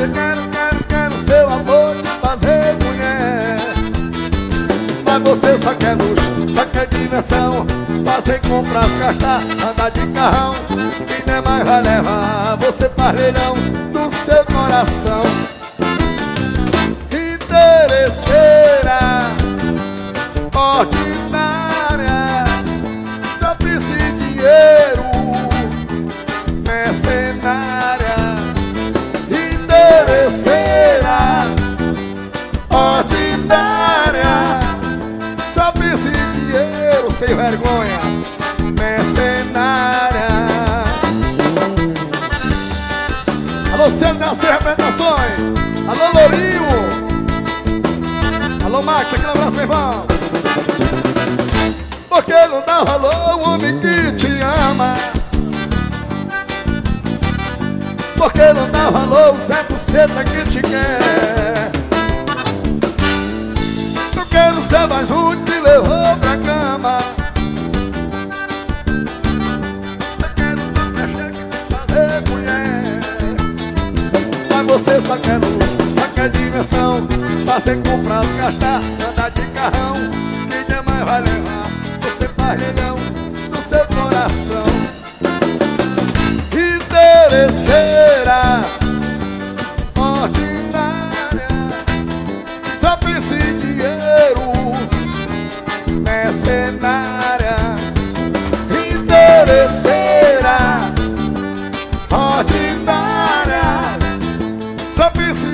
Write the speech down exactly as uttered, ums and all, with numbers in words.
quero, quero, quero seu amor te fazer mulher. Mas você só quer luxo, só quer diversão, fazer compras, gastar, andar de carrão. Quem não é mais vai levar você pra leilão do seu coração. Interesseira, ordinária, só precisa de dinheiro, mercenária. Interesseira, ordinária, só precisa de dinheiro, sem vergonha, mercenária. Alô, Célio das Representações. Alô, Lourinho. Alô, Max, aquele abraço, meu irmão. Porque não dá valor ao homem que te ama. Porque não dá valor o Zé Buceta que te quer. Porque não sei mais um te levou pra cama. Porque não dá pra chegar e fazer mulher. Mas você só quer luxo, só quer diversão, fazer compras, gastar, andar de carrão. Quem demais vai levar você pra leilão do seu coração. Interesseira, ordinária, só precisa de dinheiro, mercenária. Interesseira, ordinária, só precisa